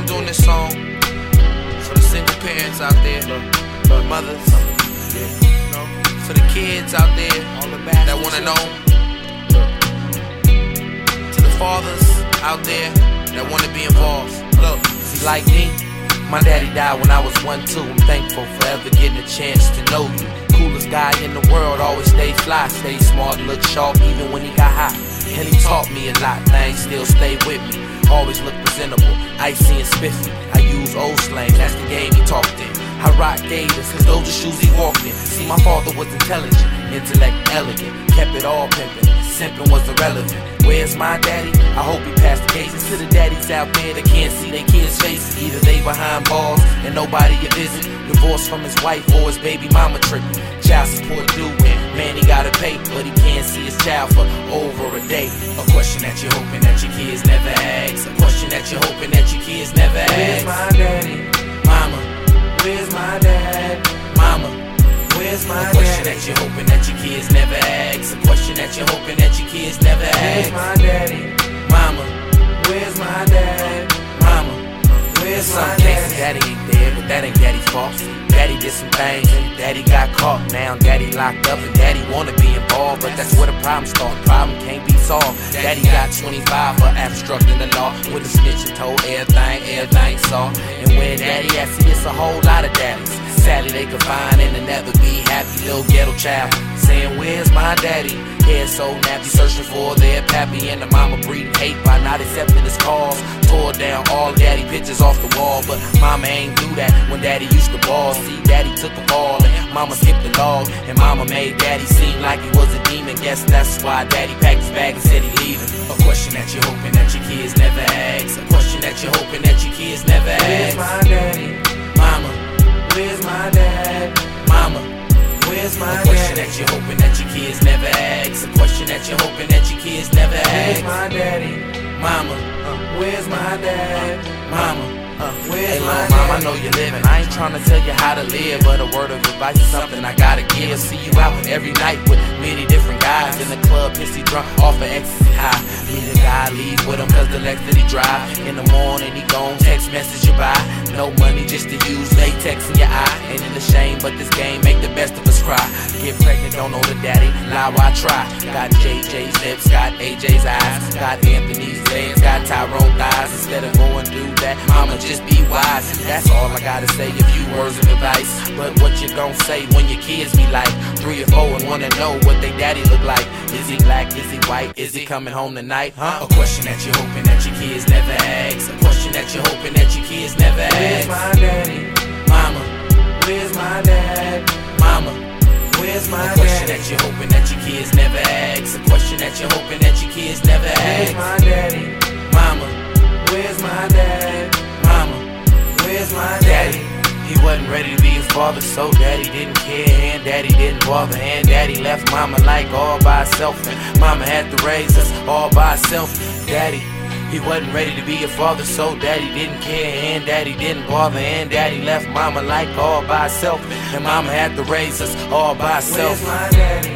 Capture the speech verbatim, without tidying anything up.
I'm doing this song for the single parents out there, the mothers, for the kids out there that wanna know, to the fathers out there that wanna be involved. Look, see, like me, my daddy died when I was one, two. I'm thankful for ever getting a chance to know you. Coolest guy in the world, always stay fly, stay smart, look sharp even when he got hot. And he taught me a lot, things still stay with me. Always look presentable, icy and spiffy. I use old slang, that's the game he talked in. I rock gators, cause those are shoes he walked in. See, my father was intelligent, intellect elegant, kept it all pimpin', simpin' was irrelevant. Where's my daddy? I hope he passed the cases to the daddies out there that can't see their kids' faces. Either they behind bars and nobody a visit, divorced from his wife or his baby mama trippin'. Child support due and man, he gotta pay, but he can't see his child for over a day. A question that you're hoping that your kids never ask. A question that you're hoping that your kids never ask. Where's my daddy? Mama. Where's my dad? Mama. Where's my daddy? A question that you're hoping that your kids never ask. A question that you're hoping that your kids never ask. Where's my daddy? Mama. Where's my dad? Mama. Where's my daddy? Daddy ain't there, but that ain't daddy's fault. Daddy did some things and daddy got caught. Now daddy locked up and daddy wanna be involved, but that's where the problem starts. Problem can't be solved. Daddy got twenty-five for obstructing the law. With a snitch and told everything, everything saw. And where daddy at, see it's a whole lot of daddies. Sadly they could find and they'll never be happy. Little ghetto child saying where's my daddy? Head so nappy, searching for their pappy, and the mama breeding hate by not accepting his calls. Tore down all daddy pictures off the wall, but mama ain't do that when daddy used to ball. See, daddy took a ball and mama skipped the log, and mama made daddy seem like he was a demon. Guess that's why daddy packed his bag and said he leaving. A question that you're hoping that your kids never ask. A question that you're hoping that your kids never ask. Where's my daddy? Mama. Where's my dad? Mama. Where's my a question daddy? That you're hoping that your kids never ask. A question that you're hoping that your kids never ask. Where's my daddy? Mama. Uh, where's my dad? Mama. Uh, where's hey, my mom, I know you're living. I ain't trying to tell you how to live, but a word of advice is something I gotta give. See you out every night with many different guys in the club, pissy drunk off of ecstasy high. Meet a guy, leave with him cause the Lex that he drive. In the morning he gon' text message you by. No money just to use latex in your eye. Ain't it a shame, but this game make the best of us cry. Get pregnant, don't know the daddy, lie why I try. Got J J's lips, got A J's eyes, got Anthony's legs, got Tyrone thighs. Instead of going do that, mama just be wise. That's all I gotta say, a few words of advice. But what you gon' say when your kids be like three or four and wanna know what they daddy look like? Is he black, is he white, is he coming home tonight? Huh? A question that you're hoping that your kids never ask. A question that you're hoping that your kids never ask. Where's my daddy? Mama. Where's my dad? Mama. Where's my daddy? A question that you're hoping that your kids never ask. A question that you're hoping that your kids never ask. Where's my daddy? Mama. Where's my dad? Mama. Where's my daddy? He wasn't ready to be a father, so daddy didn't care, and daddy didn't bother, and daddy left mama like all by herself, and mama had to raise us all by herself. Daddy, he wasn't ready to be a father, so daddy didn't care, and daddy didn't bother, and daddy left mama like all by herself, and mama had to raise us all by herself. Where's my daddy?